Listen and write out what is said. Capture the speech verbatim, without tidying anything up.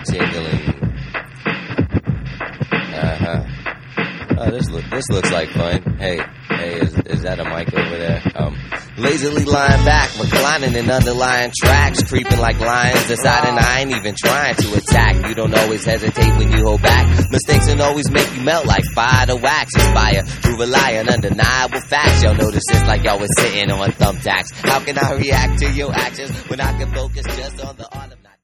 tingling. Uh-huh. Oh, this look this looks like fun. Hey, hey, is is that a mic over there? Um, lazily lying back, reclining in underlying tracks, creeping like lions, deciding I ain't even trying to attack. You don't always hesitate when you hold back. Mistakes don't always make you melt like fire to wax. Inspire to rely on undeniable facts. Y'all notice it's like y'all was sitting on thumbtacks. How can I react to your actions when I can focus just on the art of